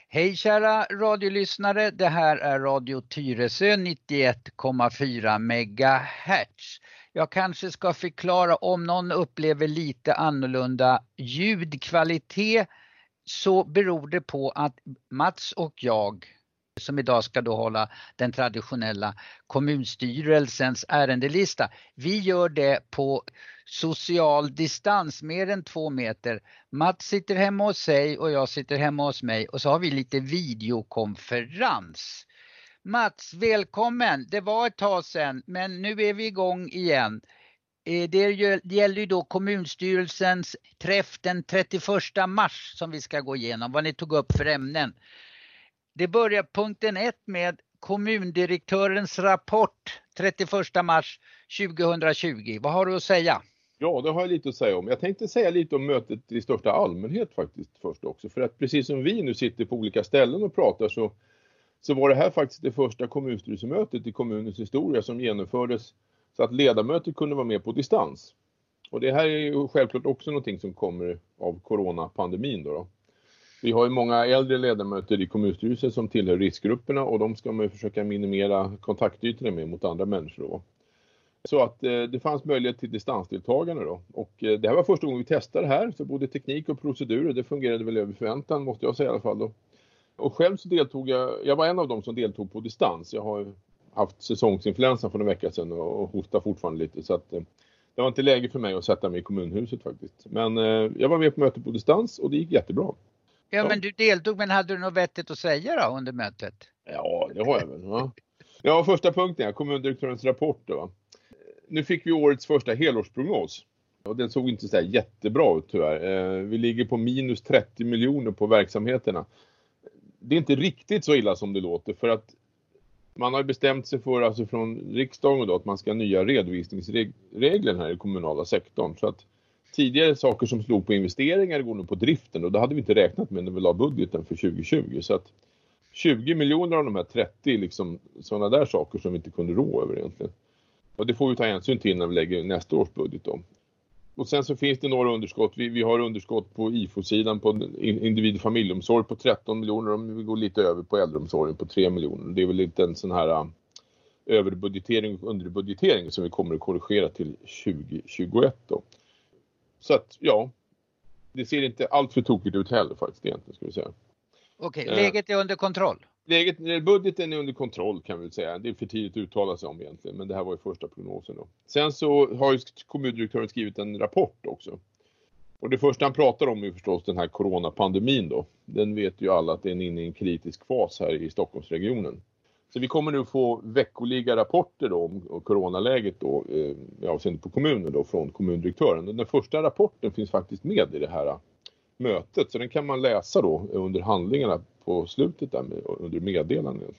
Hej kära radiolyssnare, det här är Radio Tyresö 91,4 MHz. Jag kanske ska förklara om någon upplever lite annorlunda ljudkvalitet, så beror det på att Mats och jag, som idag ska då hålla den traditionella kommunstyrelsens ärendelista, vi gör det på social distans, mer än 2 meter. Mats sitter hemma hos sig och jag sitter hemma hos mig, och så har vi lite videokonferens. Mats, välkommen! Det var ett tag sedan, men nu är vi igång igen. Det gäller ju då kommunstyrelsens träff den 31 mars som vi ska gå igenom, vad ni tog upp för ämnen. Det börjar punkten 1 med kommundirektörens rapport 31 mars 2020. Vad har du att säga? Ja, det har jag lite att säga om. Jag tänkte säga lite om mötet i största allmänhet faktiskt först också. För att precis som vi nu sitter på olika ställen och pratar så var det här faktiskt det första kommunstyrelsemötet i kommunens historia som genomfördes så att ledamöter kunde vara med på distans. Och det här är ju självklart också någonting som kommer av coronapandemin då. Vi har ju många äldre ledamöter i kommunstyrelsen som tillhör riskgrupperna, och de ska man ju försöka minimera kontaktytorna med mot andra människor då. Så att det fanns möjlighet till distansdeltagande då. Och det här var första gången vi testade det här, så både teknik och procedurer, det fungerade väl över förväntan måste jag säga i alla fall då. Och själv så deltog jag var en av dem som deltog på distans. Jag har haft säsongsinfluensan för en vecka sedan och hostar fortfarande lite, så att det var inte läge för mig att sätta mig i kommunhuset faktiskt. Men jag var med på mötet på distans och det gick jättebra. Ja, men du deltog, men hade du något vettigt att säga då under mötet? Ja, det har jag väl. Ja, första punkten, kommundirektörens rapport då. Nu fick vi årets första helårsprognos. Och den såg inte så här jättebra ut tyvärr. Vi ligger på minus 30 miljoner på verksamheterna. Det är inte riktigt så illa som det låter, för att man har bestämt sig för, alltså från riksdagen då, att man ska ha nya redovisningsregler här i kommunala sektorn. Så att tidigare saker som slog på investeringar går nu på driften, och det hade vi inte räknat med när vi la budgeten för 2020. Så att 20 miljoner av de här 30 liksom sådana där saker som vi inte kunde rå över egentligen. Och det får vi ta hänsyn till när vi lägger nästa års budget då. Och sen så finns det några underskott. Vi har underskott på IFO-sidan på individ- och familjeomsorg på 13 miljoner. Och vi går lite över på äldreomsorgen på 3 miljoner. Det är väl lite en sån här överbudgetering och underbudgetering som vi kommer att korrigera till 2021 då. Så att ja, det ser inte allt för tokigt ut heller faktiskt egentligen, skulle jag säga. Okej, läget är under kontroll? Budgeten är under kontroll kan vi säga. Det är för tidigt att uttala sig om egentligen, men det här var ju första prognosen då. Sen så har ju kommundirektören skrivit en rapport också. Och det första han pratar om är förstås den här coronapandemin då. Den vet ju alla att den är inne i en kritisk fas här i Stockholmsregionen. Så vi kommer nu få veckoliga rapporter då om coronaläget då, avseende på kommunen då, från kommundirektören. Och den första rapporten finns faktiskt med i det här mötet, så den kan man läsa då under handlingarna på slutet där under meddelanden.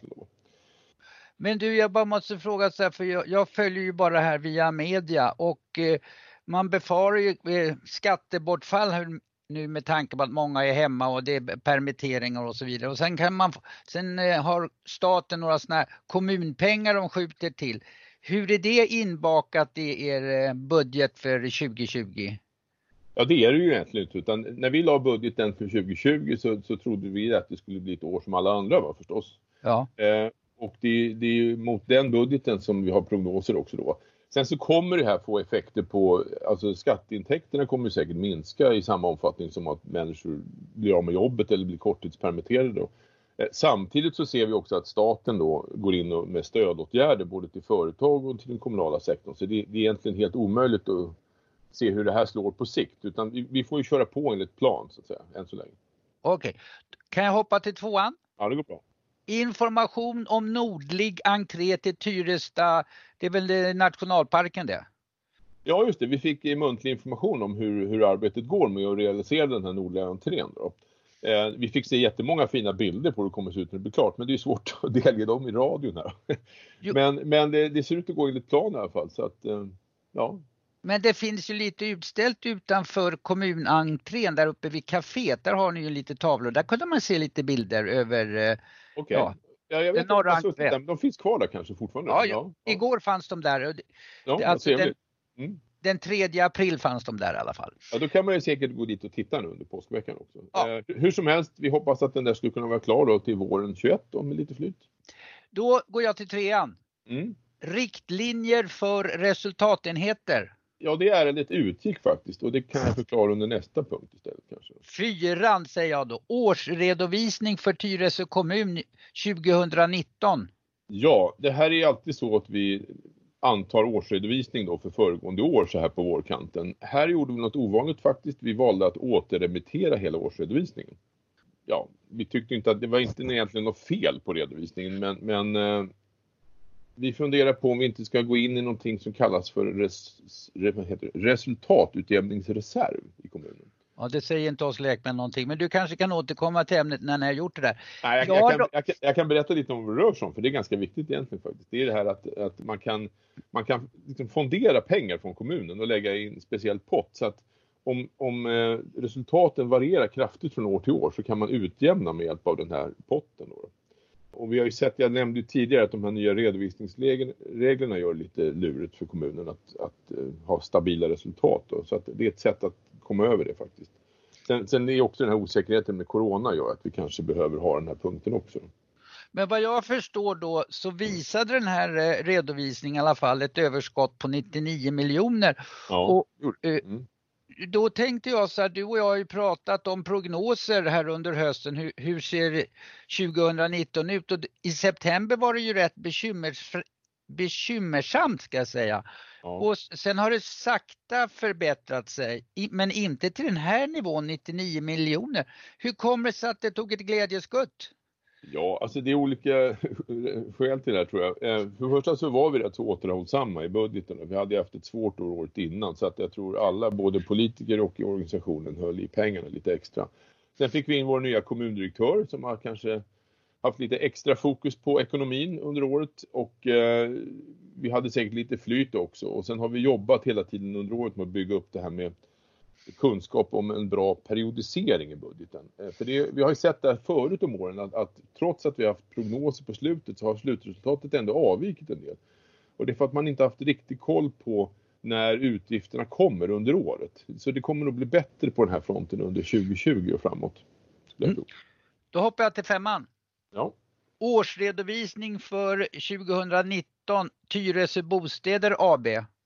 Men du, jag bara måste fråga så här, för jag följer ju bara här via media, och man befarar ju skattebortfall nu med tanke på att många är hemma och det är permitteringar och så vidare. Och sen har staten några såna här kommunpengar de skjuter till. Hur är det inbakat i er budget för 2020? Ja, det är det ju egentligen inte, utan när vi la budgeten för 2020 så trodde vi att det skulle bli ett år som alla andra var förstås. Ja. Och det är ju mot den budgeten som vi har prognoser också då. Sen så kommer det här få effekter på, alltså skatteintäkterna kommer säkert minska i samma omfattning som att människor blir av med jobbet eller blir korttidspermitterade då. Samtidigt så ser vi också att staten då går in med stödåtgärder både till företag och till den kommunala sektorn. Så det är egentligen helt omöjligt att se hur det här slår på sikt, utan vi får ju köra på enligt plan så att säga, än så länge. Okej. Kan jag hoppa till 2:an? Ja, det går bra. Information om nordlig entré till Tyresta, det är väl nationalparken det? Ja, just det. Vi fick muntlig information om hur arbetet går med att realisera den här nordliga entrén då. Vi fick se jättemånga fina bilder på hur det kommer se ut när det blir klart, men det är svårt att delge dem i radion här. Men det ser ut att gå enligt plan i alla fall, så att ja. Men det finns ju lite utställt utanför kommunentrén där uppe vid kaféet. Där har ni ju lite tavlor. Där kunde man se lite bilder över ja, jag vet norra inte, där, de finns kvar där kanske fortfarande. Ja. Igår fanns de där. Ja, alltså Den 3 april fanns de där i alla fall. Ja, då kan man ju säkert gå dit och titta nu under påskveckan också. Ja. Hur som helst, vi hoppas att den där skulle kunna vara klar då till våren 21 då, med lite flyt. Då går jag till 3:an. Mm. Riktlinjer för resultatenheter. Ja, det ärendet utgick faktiskt och det kan jag förklara under nästa punkt istället kanske. 4:an säger jag då. Årsredovisning för Tyresö kommun 2019. Ja, det här är alltid så att vi antar årsredovisning då för föregående år så här på vårkanten. Här gjorde vi något ovanligt faktiskt. Vi valde att återremittera hela årsredovisningen. Ja, vi tyckte inte att det var inte egentligen något fel på redovisningen, men vi funderar på om vi inte ska gå in i någonting som kallas för resultatutjämningsreserv i kommunen. Ja, det säger inte oss lekmän någonting, men du kanske kan återkomma till ämnet när ni har gjort det där. Nej, jag kan berätta lite om vad det rör sig om, för det är ganska viktigt egentligen faktiskt. Det är det här att man kan liksom fondera pengar från kommunen och lägga i en speciell pott, så att om resultaten varierar kraftigt från år till år så kan man utjämna med hjälp av den här potten då. Och vi har ju sett, jag nämnde ju tidigare att de här nya redovisningsreglerna gör lite lurigt för kommunen att ha stabila resultat då. Så att det är ett sätt att komma över det faktiskt. Sen är också den här osäkerheten med corona gör att vi kanske behöver ha den här punkten också. Men vad jag förstår då så visade den här redovisningen i alla fall ett överskott på 99 miljoner. Ja. Och, då tänkte jag så här, du och jag har ju pratat om prognoser här under hösten. Hur ser 2019 ut? Och i september var det ju rätt bekymmersamt ska jag säga. Ja. Och sen har det sakta förbättrat sig, men inte till den här nivån 99 miljoner. Hur kommer det sig att det tog ett glädjeskutt? Ja, alltså det är olika skäl till det här tror jag. För det första så var vi rätt så återhållsamma i budgeten. Vi hade haft ett svårt år året innan, så att jag tror alla, både politiker och i organisationen, höll i pengarna lite extra. Sen fick vi in vår nya kommundirektör som har kanske haft lite extra fokus på ekonomin under året, och vi hade säkert lite flyt också. Och sen har vi jobbat hela tiden under året med att bygga upp det här med kunskap om en bra periodisering i budgeten. För vi har ju sett det här förut om åren att trots att vi har haft prognoser på slutet så har slutresultatet ändå avvikit en del. Och det är för att man inte haft riktig koll på när utgifterna kommer under året. Så det kommer att bli bättre på den här fronten under 2020 och framåt. Då hoppar jag till 5:an. Ja. Årsredovisning för 2019 Tyresö Bostäder AB.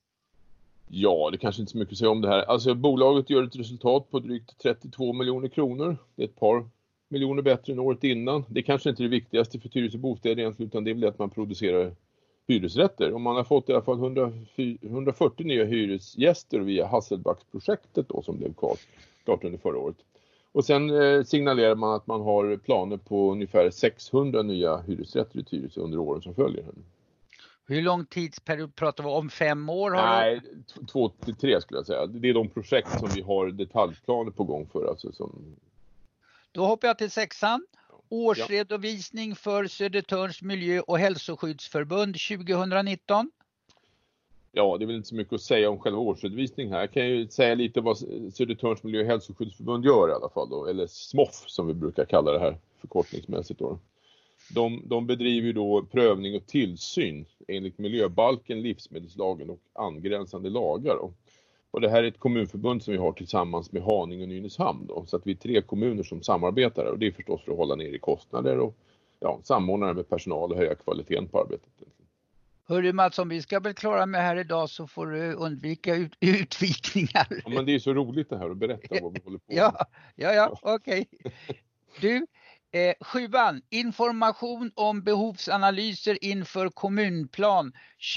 Ja, det kanske inte så mycket att säga om det här. Alltså bolaget gör ett resultat på drygt 32 miljoner kronor. Det är ett par miljoner bättre än året innan. Det är kanske inte det viktigaste för Tyresö Bostäder egentligen, utan det är väl att man producerar hyresrätter. Och man har fått i alla fall 140 nya hyresgäster via Hasselbacksprojektet då, som blev klart under förra året. Och sen signalerar man att man har planer på ungefär 600 nya hyresrätter i Tyresö under åren som följer. Hur lång tidsperiod pratar vi om? 5 år? Nej, 2 till 3 skulle jag säga. Det är de projekt som vi har detaljplaner på gång för. Alltså som... Då hoppar jag till 6:an. Årsredovisning för Södertörns miljö- och hälsoskyddsförbund 2019. Ja, det är väl inte så mycket att säga om själva årsredovisningen här. Jag kan ju säga lite vad Södertörns miljö- och hälsoskyddsförbund gör i alla fall då. Eller SMOF som vi brukar kalla det här förkortningsmässigt då. De bedriver ju då prövning och tillsyn enligt miljöbalken, livsmedelslagen och angränsande lagar då. Och det här är ett kommunförbund som vi har tillsammans med Haninge och Nynäshamn då. Så att vi är 3 kommuner som samarbetar och det är förstås för att hålla ner i kostnader och samordna med personal och höja kvaliteten på arbetet. Hörru Mats, om vi ska bli klara med här idag så får du undvika utvikningar. Ja, men det är så roligt det här att berätta vad vi håller på med. Ja, okej. Du, 7:an, information om behovsanalyser inför kommunplan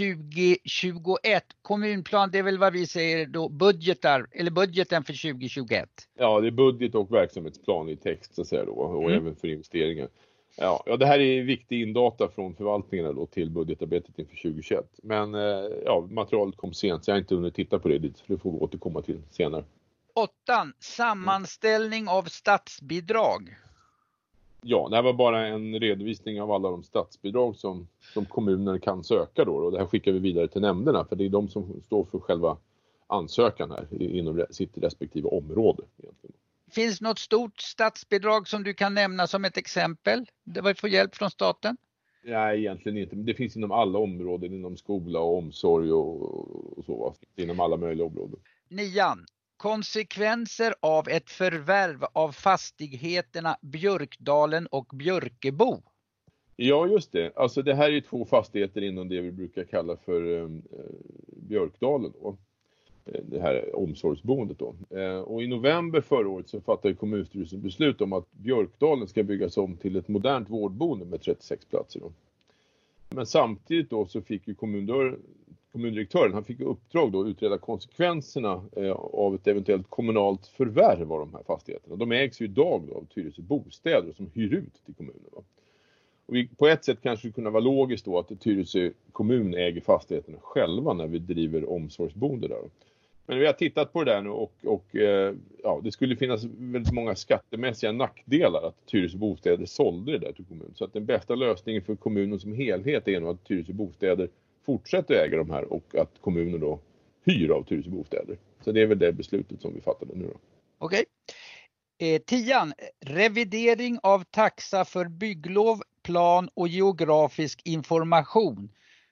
2021. Kommunplan, det är väl vad vi säger då, budgeten för 2021. Ja, det är budget och verksamhetsplan i text så att säga då, och även för investeringar. Ja, det här är viktig indata från förvaltningarna då till budgetarbetet inför 2021. Men materialet kom sent så jag har inte hunnit titta på det, så det får vi återkomma till senare. 8:an, sammanställning av statsbidrag. Ja, det här var bara en redovisning av alla de statsbidrag som kommunen kan söka då. Och det här skickar vi vidare till nämnderna, för det är de som står för själva ansökan här inom sitt respektive område egentligen. Finns något stort statsbidrag som du kan nämna som ett exempel? Det var för hjälp från staten? Nej, egentligen inte. Men det finns inom alla områden, inom skola och omsorg och så. Inom alla möjliga områden. 9. Konsekvenser av ett förvärv av fastigheterna Björkdalen och Björkebo. Ja, just det. Alltså det här är 2 fastigheter inom det vi brukar kalla för Björkdalen då. Det här omsorgsboendet då. Och i november förra året så fattade kommunstyrelsen beslut om att Björkdalen ska byggas om till ett modernt vårdboende med 36 platser då. Men samtidigt då så fick ju kommundirektören, han fick uppdrag då att utreda konsekvenserna av ett eventuellt kommunalt förvärv av de här fastigheterna. De ägs ju idag då av Tyresö Bostäder som hyr ut till kommunen då. Och på ett sätt kanske det kunde vara logiskt då att Tyresö kommun äger fastigheterna själva när vi driver omsorgsboende där. Men vi har tittat på det där nu och det skulle finnas väldigt många skattemässiga nackdelar att Tyresö Bostäder sålde det där till kommunen. Så att den bästa lösningen för kommunen som helhet är nog att Tyresö Bostäder fortsätter äga de här och att kommunen då hyr av Tyresö Bostäder. Så det är väl det beslutet som vi fattade nu då. Okej. 10. Revidering av taxa för bygglov, plan och geografisk information.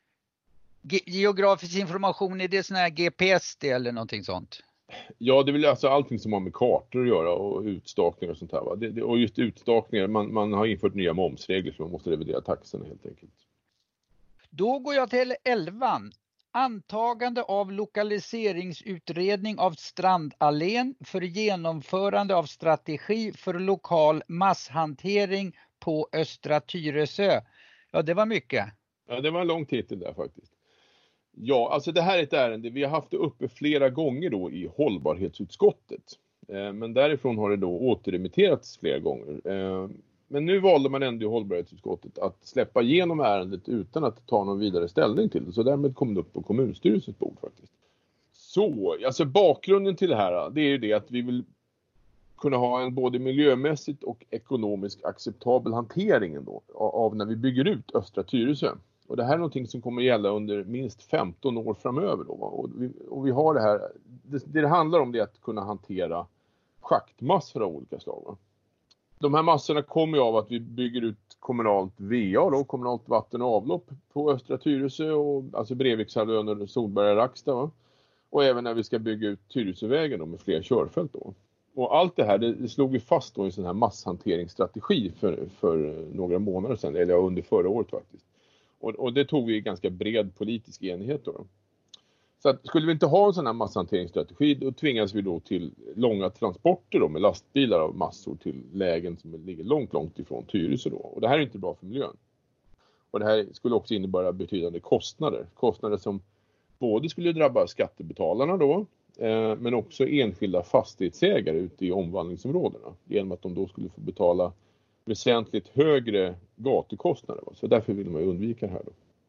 Geografisk information, är det sån här GPS eller någonting sånt? Ja, det är väl alltså allting som har med kartor att göra och utstakningar och sånt här. Va? Och just utstakningar, man har infört nya momsregler så man måste revidera taxorna helt enkelt. Då går jag till 11. Antagande av lokaliseringsutredning av Strandallén för genomförande av strategi för lokal masshantering på Östra Tyresö. Ja, det var mycket. Ja, det var en lång titel där faktiskt. Ja, alltså det här är ett ärende. Vi har haft det uppe flera gånger då i hållbarhetsutskottet. Men därifrån har det då återremitterats flera gånger. Men nu valde man ändå i hållbarhetsutskottet att släppa igenom ärendet utan att ta någon vidare ställning till det. Så därmed kom det upp på kommunstyrelsens bord faktiskt. Så, alltså bakgrunden till det här, det är ju det att vi vill kunna ha en både miljömässigt och ekonomiskt acceptabel hantering då, av när vi bygger ut Östra Tyresö. Och det här är någonting som kommer gälla under minst 15 år framöver då. Och vi har det här, det handlar om det att kunna hantera schaktmassor av olika slag. Va? De här massorna kommer ju av att vi bygger ut kommunalt VA då, kommunalt vatten och avlopp på Östra Tyresö och alltså Brevikshalvön och Solberga Rackstad. Va? Och även när vi ska bygga ut Tyresövägen då med fler körfält då. Och allt det här det slog vi fast då i en sån här masshanteringsstrategi för några månader sedan, eller under förra året faktiskt. Och det tog vi i ganska bred politisk enighet då. Så att, skulle vi inte ha en sån här masshanteringsstrategi då tvingas vi då till långa transporter då med lastbilar av massor till lägen som ligger långt ifrån Tyresö då. Och det här är inte bra för miljön. Och det här skulle också innebära betydande kostnader. Kostnader som både skulle drabba skattebetalarna då men också enskilda fastighetsägare ute i omvandlingsområdena genom att de då skulle få betala väsentligt högre gatukostnader. Så därför vill man ju undvika det här då.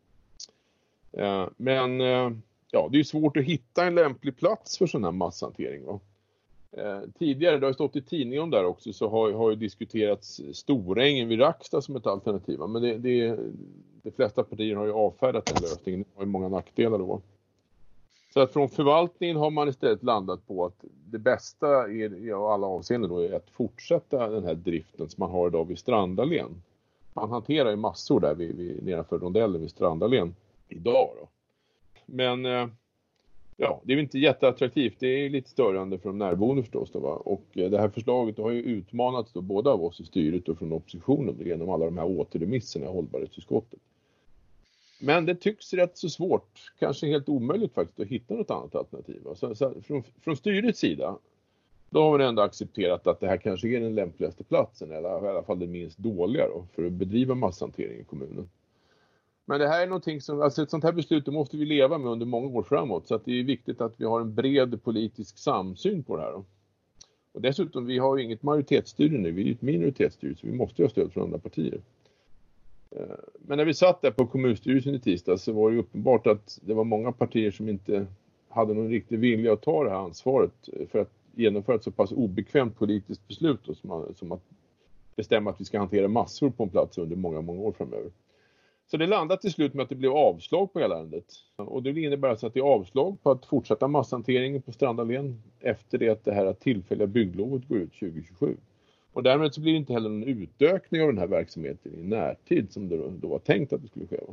Men det är svårt att hitta en lämplig plats för sån här masshantering. Va? Tidigare, det har stått i tidningen om där också, så har ju diskuterats Storängen vid Rackstad som ett alternativ. Va? Men de flesta partier har ju avfärdat den lösningen. Det har ju många nackdelar då. Så att från förvaltningen har man istället landat på att det bästa i alla avseenden då är att fortsätta den här driften som man har idag vid Strandallén. Man hanterar ju massor där nedanför rondellen vid Strandallén idag då. Men det är inte jätteattraktivt. Det är lite störande för de närboende förstås då, va? Och det här förslaget har ju utmanats då både av oss i styret och från oppositionen genom alla de här återremisserna i hållbarhetsutskottet. Men det tycks rätt så svårt, kanske helt omöjligt faktiskt, att hitta något annat alternativ. Så från styrets sida, då har man ändå accepterat att det här kanske är den lämpligaste platsen, eller i alla fall det minst dåliga då, för att bedriva masshantering i kommunen. Men det här är någonting som, alltså ett sånt här beslut måste vi leva med under många år framåt, så att det är viktigt att vi har en bred politisk samsyn på det här då. Och dessutom, vi har ju inget majoritetsstyre nu, vi är ju ett minoritetsstyre, så vi måste ju ha stöd från andra partier. Men när vi satt där på kommunstyrelsen i tisdag så var det uppenbart att det var många partier som inte hade någon riktig vilja att ta det här ansvaret för att genomföra ett så pass obekvämt politiskt beslut då, som att bestämma att vi ska hantera massor på en plats under många år framöver. Så det landade till slut med att det blev avslag på hela ärendet. Och det innebär alltså att det är avslag på att fortsätta masshanteringen på Strandallén efter det att det här tillfälliga bygglovet går ut 2027. Och därmed så blir det inte heller någon utökning av den här verksamheten i närtid som det då var tänkt att det skulle ske.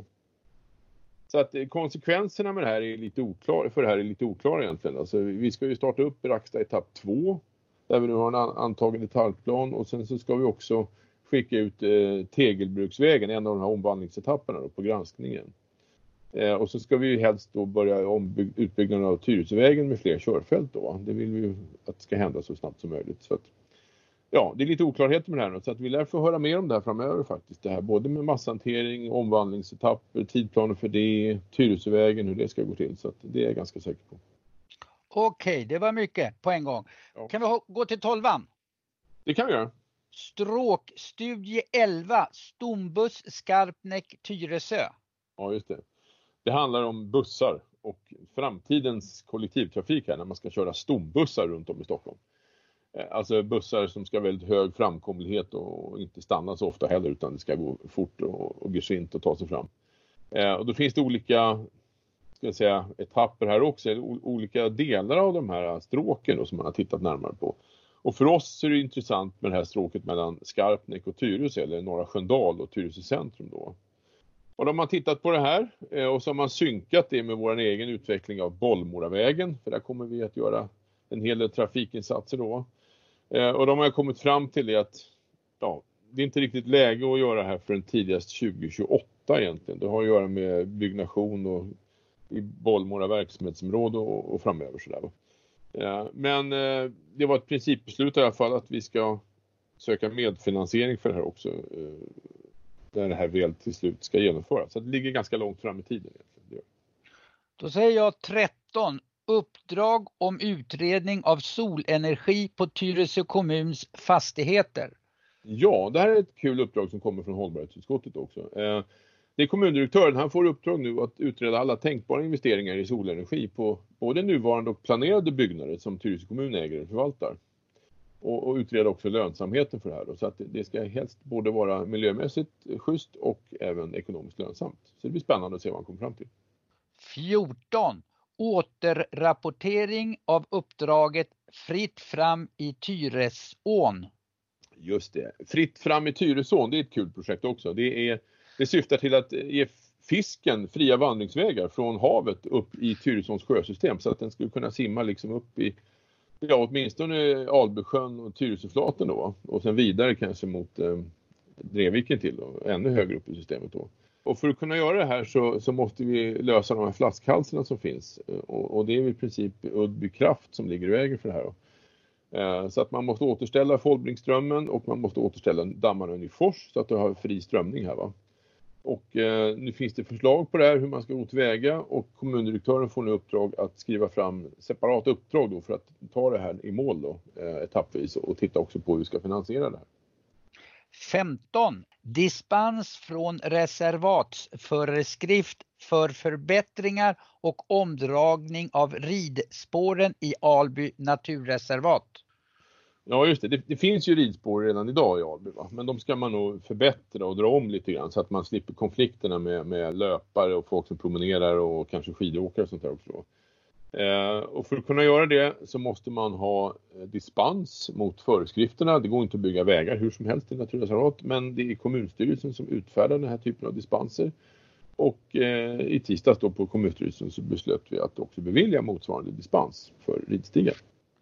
Så att konsekvenserna med det här är lite oklara, för det här är lite oklara egentligen. Alltså, vi ska ju starta upp Racksta etapp 2 där vi nu har en antagen detaljplan, och sen så ska vi också skicka ut Tegelbruksvägen, en av de här omvandlingsetapperna då, på granskningen. Och så ska vi ju helst då börja utbyggnaden av Tyresövägen med fler körfält då. Det vill vi ju att det ska hända så snabbt som möjligt. Så att, ja, det är lite oklarheter med det här nu, så att vi lär få höra mer om det här framöver faktiskt. Det här både med masshantering, omvandlingsetapper, tidplaner för det, Tyresövägen, hur det ska gå till. Så att det är jag ganska säker på. Okej, det var mycket på en gång. Ja. Kan vi gå till 12:an? Det kan vi göra. Stråkstudie 11, Stombuss, Skarpnäck, Tyresö. Ja, just det. Det handlar om bussar och framtidens kollektivtrafik här när man ska köra stombussar runt om i Stockholm. Alltså bussar som ska ha väldigt hög framkomlighet och inte stanna så ofta heller, utan det ska gå fort och gesint att ta sig fram. Och då finns det olika, ska jag säga, etapper här också, olika delar av de här stråken då, som man har tittat närmare på. Och för oss är det intressant med det här stråket mellan Skarpnäck och Tyresö, eller Norra Sköndal och Tyresö centrum då. Och då har man tittat på det här och så har man synkat det med vår egen utveckling av Bollmoravägen, för där kommer vi att göra en hel del trafikinsatser då. Och de har kommit fram till det att det är inte riktigt läge att göra det här förrän tidigast 2028 egentligen. Det har att göra med byggnation och i Bollmora verksamhetsområde och framöver sådär. Men det var ett principbeslut i alla fall att vi ska söka medfinansiering för det här också. Där det här väl till slut ska genomföras. Så det ligger ganska långt fram i tiden egentligen. Då säger jag 13. Uppdrag om utredning av solenergi på Tyresö kommuns fastigheter. Ja, det här är ett kul uppdrag som kommer från hållbarhetsutskottet också. Det är kommundirektören, han får uppdrag nu att utreda alla tänkbara investeringar i solenergi på både nuvarande och planerade byggnader som Tyresö kommun äger och förvaltar. Och utreda också lönsamheten för det här då, så att det ska helst både vara miljömässigt schysst och även ekonomiskt lönsamt. Så det blir spännande att se vad han kommer fram till. 14. Återrapportering av uppdraget Fritt fram i Tyresån. Just det. Fritt fram i Tyresån, det är ett kul projekt också. Det syftar till att ge fisken fria vandringsvägar från havet upp i Tyresåns sjösystem, så att den skulle kunna simma liksom upp i åtminstone Albysjön och Tyresöflaten då, och sen vidare kanske mot Dreviken till då, ännu högre upp i systemet då. Och för att kunna göra det här så måste vi lösa de här flaskhalsarna som finns, och det är i princip Uddby Kraft som ligger i vägen för det här då. Så att man måste återställa Folbringströmmen och man måste återställa dammarna i Fors så att det har fri strömning här va. Och nu finns det förslag på det här hur man ska gå tillväga, och kommundirektören får nu uppdrag att skriva fram separata uppdrag då för att ta det här i mål då, etappvis, och titta också på hur vi ska finansiera det här. 15. Dispens från reservatsföreskrift för förbättringar och omdragning av ridspåren i Alby naturreservat. Ja just det, det finns ju ridspår redan idag i Alby va? Men de ska man nog förbättra och dra om lite grann så att man slipper konflikterna med löpare och folk som promenerar och kanske skidåkare och sånt där också då. Och för att kunna göra det så måste man ha dispens mot föreskrifterna. Det går inte att bygga vägar hur som helst i naturreservat, men det är kommunstyrelsen som utfärdar den här typen av dispenser. Och i tisdags då på kommunstyrelsen så beslöt vi att också bevilja motsvarande dispens för ridstigar.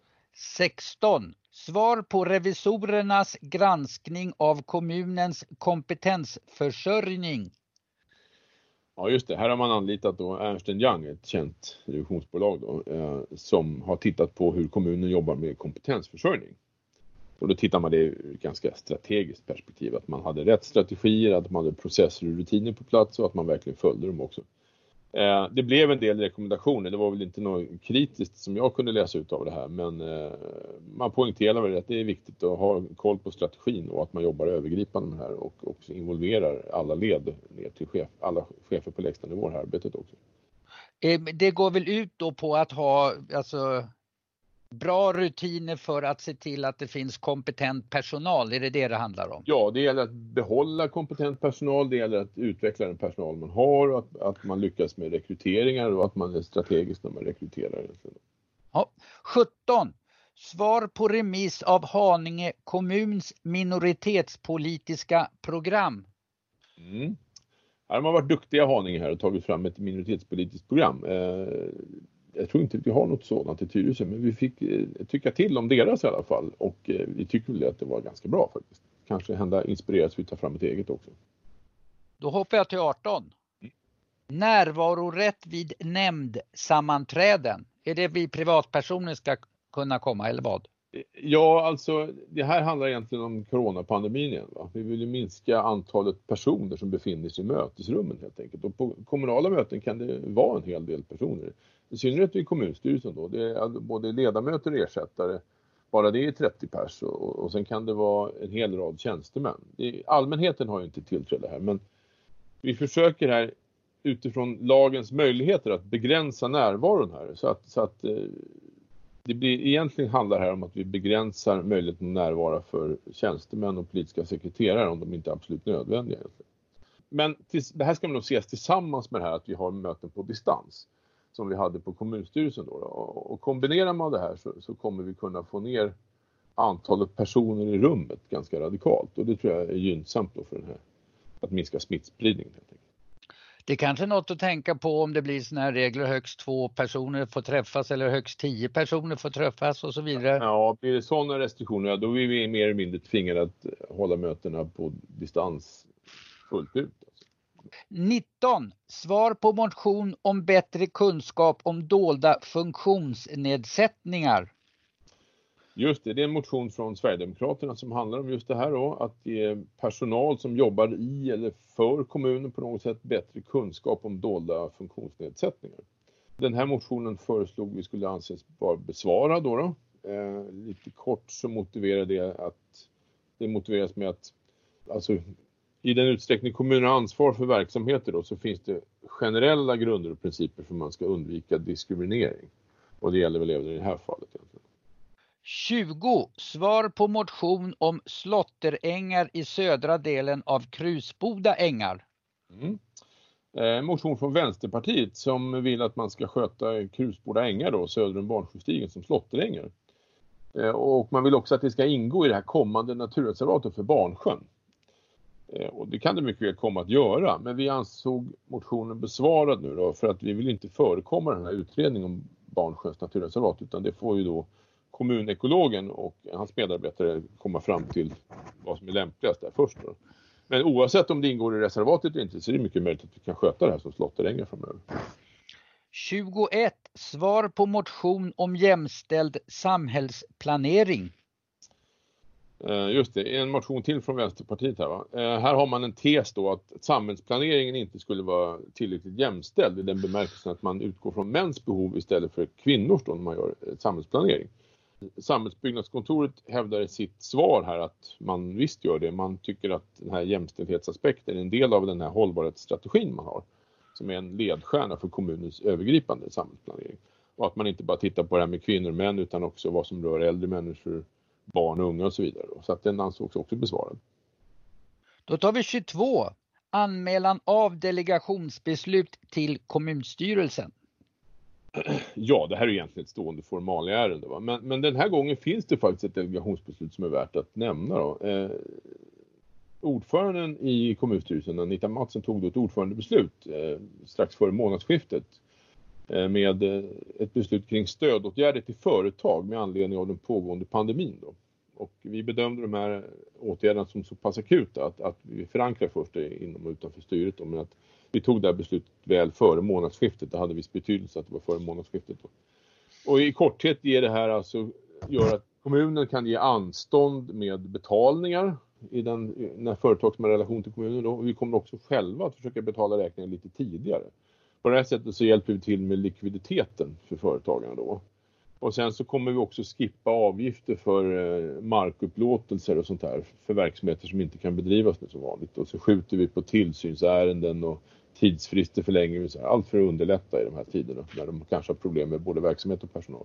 16. Svar på revisorernas granskning av kommunens kompetensförsörjning. Ja just det, här har man anlitat då Ernst & Young, ett känt revisionsbolag då, som har tittat på hur kommunen jobbar med kompetensförsörjning. Och då tittar man det ur ett ganska strategiskt perspektiv, att man hade rätt strategier, att man hade processer och rutiner på plats och att man verkligen följde dem också. Det blev en del rekommendationer, det var väl inte något kritiskt som jag kunde läsa ut av det här, men man poängterar väl att det är viktigt att ha koll på strategin och att man jobbar övergripande med det här och också involverar alla led ner till alla chefer på lägsta nivå i arbetet också. Det går väl ut då på att ha bra rutiner för att se till att det finns kompetent personal, är det handlar om? Ja, det gäller att behålla kompetent personal, det gäller att utveckla den personal man har och att man lyckas med rekryteringar och att man är strategisk när man rekryterar. Ja. 17. Svar på remiss av Haninge kommuns minoritetspolitiska program. Här har man varit duktiga Haninge här och tagit fram ett minoritetspolitiskt program. Jag tror inte att vi har något sådant i Tyresö, men vi fick tycka till om deras i alla fall. Och vi tycker väl att det var ganska bra faktiskt. Kanske hända inspireras vi tar fram ett eget också. Då hoppar jag till 18. Närvarorätt vid nämndsammanträden. Är det vi privatpersoner ska kunna komma eller vad? Ja, alltså det här handlar egentligen om coronapandemin igen. Va? Vi vill ju minska antalet personer som befinner sig i mötesrummen helt enkelt. Och på kommunala möten kan det vara en hel del personer. I synnerhet i kommunstyrelsen då. Det är både ledamöter och ersättare. Bara det är 30 pers och sen kan det vara en hel rad tjänstemän. Allmänheten har ju inte tillträde här, men vi försöker här utifrån lagens möjligheter att begränsa närvaron här. Så att det blir, egentligen handlar här om att vi begränsar möjligheten att närvara för tjänstemän och politiska sekreterare om de inte är absolut nödvändiga. Men det här ska man nog ses tillsammans med det här att vi har möten på distans som vi hade på kommunstyrelsen då. Och kombinerar man det här så kommer vi kunna få ner antalet personer i rummet ganska radikalt. Och det tror jag är gynnsamt då för den här, att minska smittspridningen helt enkelt. Det är kanske något att tänka på om det blir såna här regler högst 2 personer får träffas eller högst 10 personer får träffas och så vidare. Ja, blir det sådana restriktioner då är vi mer eller mindre tvingade att hålla mötena på distans fullt ut. 19. Svar på motion om bättre kunskap om dolda funktionsnedsättningar. Just det är en motion från Sverigedemokraterna som handlar om just det här då. Att ge personal som jobbar i eller för kommunen på något sätt bättre kunskap om dolda funktionsnedsättningar. Den här motionen föreslog vi skulle anses vara besvarad då. Lite kort så motiverar det motiveras med att alltså, i den utsträckning kommunen har ansvar för verksamheter då, så finns det generella grunder och principer för man ska undvika diskriminering. Och det gäller väl även i det här fallet egentligen. 20. Svar på motion om slåtterängar i södra delen av Krusboda ängar. Motion från Vänsterpartiet som vill att man ska sköta Krusboda ängar då, söder om Barnsjöstigen som slåtterängar. Och man vill också att det ska ingå i det här kommande naturreservatet för Barnsjön. Och det kan det mycket väl komma att göra, men vi ansåg motionen besvarad nu då för att vi vill inte förekomma den här utredningen om Barnsjöns naturreservat, utan det får ju då kommunekologen och hans medarbetare komma fram till vad som är lämpligast där först då. Men oavsett om det ingår i reservatet eller inte så är det mycket möjligt att vi kan sköta det här som slåtterängar framöver. 21. Svar på motion om jämställd samhällsplanering. Just det, en motion till från Vänsterpartiet här va. Här har man en tes då att samhällsplaneringen inte skulle vara tillräckligt jämställd i den bemärkelsen att man utgår från mäns behov istället för kvinnors då när man gör samhällsplanering. Samhällsbyggnadskontoret hävdar i sitt svar här att man visst gör det. Man tycker att den här jämställdhetsaspekten är en del av den här hållbarhetsstrategin man har. Som är en ledstjärna för kommunens övergripande samhällsplanering. Och att man inte bara tittar på det här med kvinnor och män utan också vad som rör äldre människor, barn och unga och så vidare. Så att den ansågs också besvarad. Då tar vi 22. Anmälan av delegationsbeslut till kommunstyrelsen. Ja, det här är egentligen ett stående formalärende va. Men den här gången finns det faktiskt ett delegationsbeslut som är värt att nämna då. Ordföranden i kommunstyrelsen, Anita Mattsson, tog då ett ordförandebeslut strax före månadsskiftet med ett beslut kring stödåtgärder till företag med anledning av den pågående pandemin då. Och vi bedömde de här åtgärderna som så pass akuta att vi förankrar först inom och utanför styret då, men att vi tog det här beslutet väl före månadsskiftet. Det hade viss betydelse att det var före månadsskiftet då. Och i korthet ger det här alltså gör att kommunen kan ge anstånd med betalningar i när företag som har relation till kommunen då. Och vi kommer också själva att försöka betala räkningar lite tidigare. På det här sättet så hjälper vi till med likviditeten för företagarna då. Och sen så kommer vi också skippa avgifter för markupplåtelser och sånt här för verksamheter som inte kan bedrivas nu som vanligt. Och så skjuter vi på tillsynsärenden och tidsfrister förlänger vi så här. Allt för att underlätta i de här tiderna när de kanske har problem med både verksamhet och personal.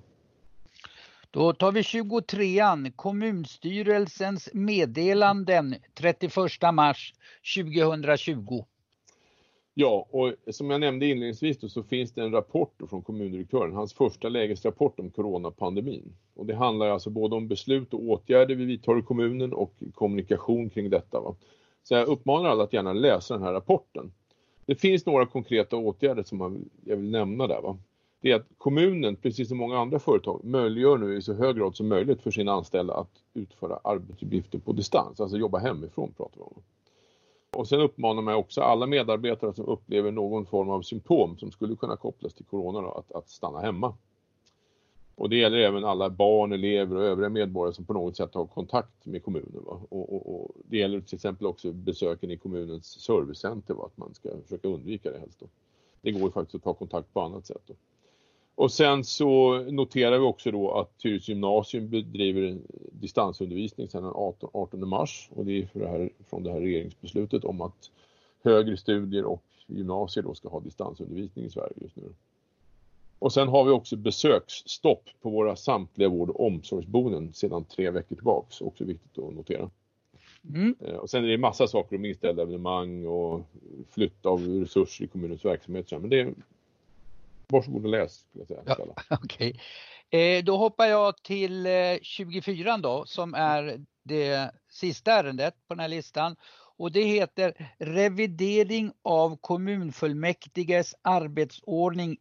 Då tar vi 23an, kommunstyrelsens meddelanden 31 mars 2020. Ja, och som jag nämnde inledningsvis då, så finns det en rapport då från kommundirektören, hans första lägesrapport om coronapandemin. Och det handlar alltså både om beslut och åtgärder vi vidtar i kommunen och kommunikation kring detta. Va? Så jag uppmanar alla att gärna läsa den här rapporten. Det finns några konkreta åtgärder som jag vill nämna där. Va? Det är att kommunen, precis som många andra företag, möjliggör nu i så hög grad som möjligt för sina anställda att utföra arbetsuppgifter på distans, alltså jobba hemifrån pratar vi om. Och sen uppmanar man också alla medarbetare som upplever någon form av symptom som skulle kunna kopplas till corona då, att stanna hemma. Och det gäller även alla barn, elever och övriga medborgare som på något sätt har kontakt med kommunen. Va? Och det gäller till exempel också besöken i kommunens servicecenter, va? Att man ska försöka undvika det helst då. Det går ju faktiskt att ta kontakt på annat sätt då. Och sen så noterar vi också då att Tyresö gymnasium bedriver distansundervisning sedan den 18 mars. Och det är från det här regeringsbeslutet om att högre studier och gymnasier då ska ha distansundervisning i Sverige just nu. Och sen har vi också besöksstopp på våra samtliga vård- och omsorgsboenden sedan 3 veckor tillbaka. Också viktigt att notera. Och sen är det massa saker om inställda evenemang och flytt av resurser i kommunens verksamhet. Men det är varsågod och läs, skulle jag säga. Ja, okej. Då hoppar jag till 24 då, som är det sista ärendet på den här listan. Och det heter revidering av kommunfullmäktiges arbetsordning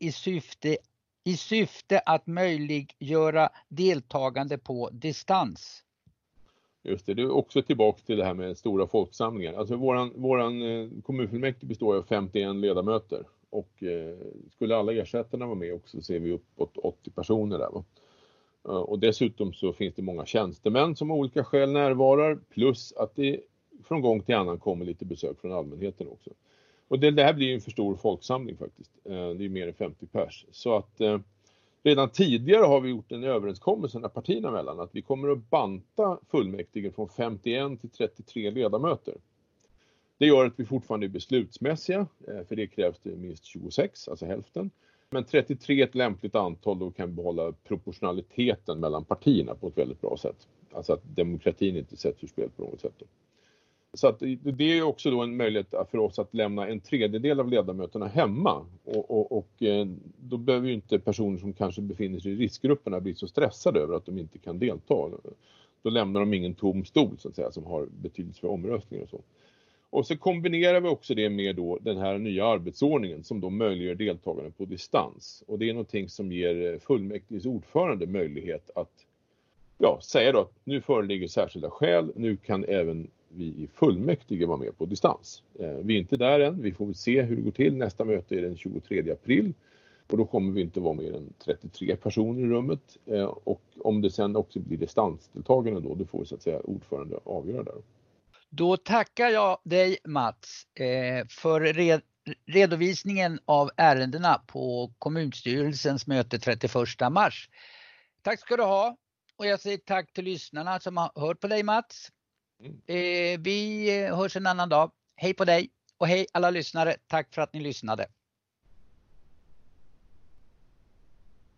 i syfte att möjliggöra deltagande på distans. Just det, det är också tillbaka till det här med stora folksamlingar. Alltså våran kommunfullmäktige består av 51 ledamöter. Och skulle alla ersättarna vara med också så ser vi uppåt 80 personer där. Va? Och dessutom så finns det många tjänstemän som av olika skäl närvarar. Plus att det från gång till annan kommer lite besök från allmänheten också. Och det här blir ju en för stor folksamling faktiskt. Det är mer än 50 pers. Så att redan tidigare har vi gjort en överenskommelse när partierna mellan att vi kommer att banta fullmäktige från 51 till 33 ledamöter. Det gör att vi fortfarande är beslutsmässiga, för det krävs det minst 26, alltså hälften. Men 33 är ett lämpligt antal, då kan vi behålla proportionaliteten mellan partierna på ett väldigt bra sätt. Alltså att demokratin inte sätts ur spel på något sätt. Då. Så att det är också då en möjlighet för oss att lämna en tredjedel av ledamöterna hemma. Och då behöver ju inte personer som kanske befinner sig i riskgrupperna bli så stressade över att de inte kan delta. Då lämnar de ingen tom stol så att säga, som har betydelse för omröstningar och så. Och så kombinerar vi också det med då den här nya arbetsordningen som då möjliggör deltagande på distans. Och det är någonting som ger fullmäktiges ordförande möjlighet att säga då att nu föreligger särskilda skäl. Nu kan även vi i fullmäktige vara med på distans. Vi är inte där än. Vi får väl se hur det går till. Nästa möte är den 23 april. Och då kommer vi inte vara mer än 33 personer i rummet. Och om det sen också blir distansdeltagande då får vi så att säga ordförande avgöra där. Då tackar jag dig Mats för redovisningen av ärendena på kommunstyrelsens möte 31 mars. Tack ska du ha, och jag säger tack till lyssnarna som har hört på dig Mats. Vi hörs en annan dag. Hej på dig och hej alla lyssnare. Tack för att ni lyssnade.